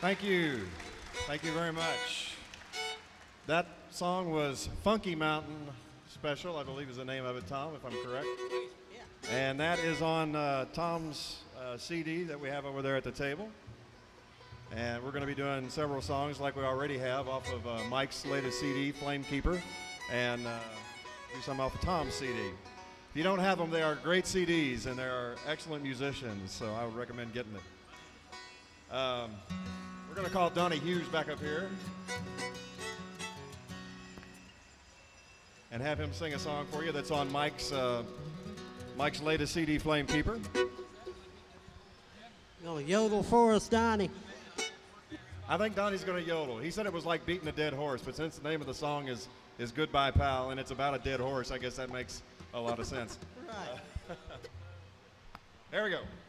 Thank you. Thank you very much. That song was Funky Mountain Special, I believe is the name of it, Tom, if I'm correct. And that is on Tom's CD that we have over there at the table. And we're going to be doing several songs like we already have off of Mike's latest CD, Flamekeeper, and do some off of Tom's CD. If you don't have them, they are great CDs and they are excellent musicians, so I would recommend getting it. We're going to call Donnie Hughes back up here and have him sing a song for you that's on Mike's latest CD, Flamekeeper. You gonna yodel for us, Donnie? I think Donnie's going to yodel. He said it was like beating a dead horse, but since the name of the song is Goodbye Pal, and it's about a dead horse, I guess that makes a lot of sense. Right. There we go.